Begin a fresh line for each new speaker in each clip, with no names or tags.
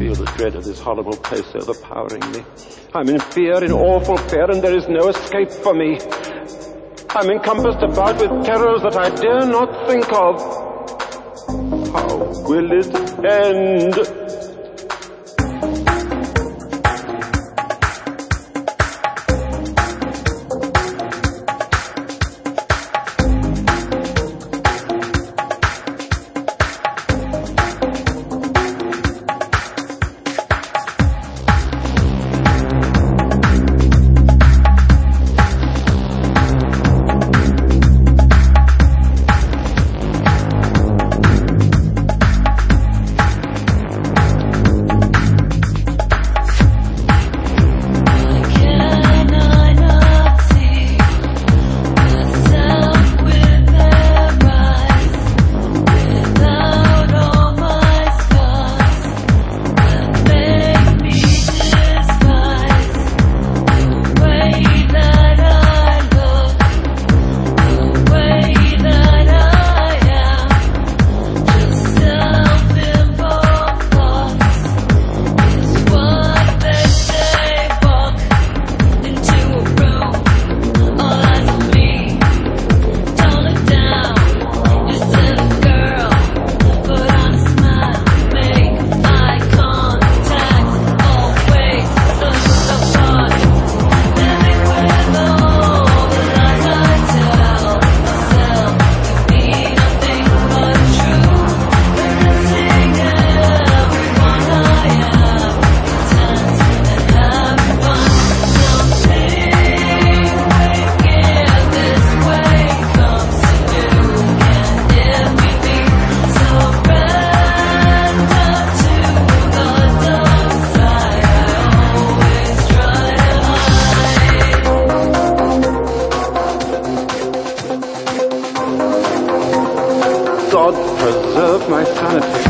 feel the dread of this horrible place overpowering me. I'm in fear, in awful fear, and there is no escape for me. I'm encompassed about with terrors that I dare not think of. How will it end? God preserve my sanity.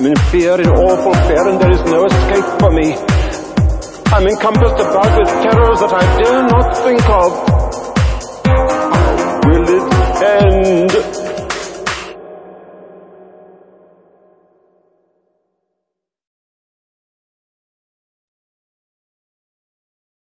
I'm in fear, in awful fear, and there is no escape for me. I'm encompassed about with terrors that I dare not think of.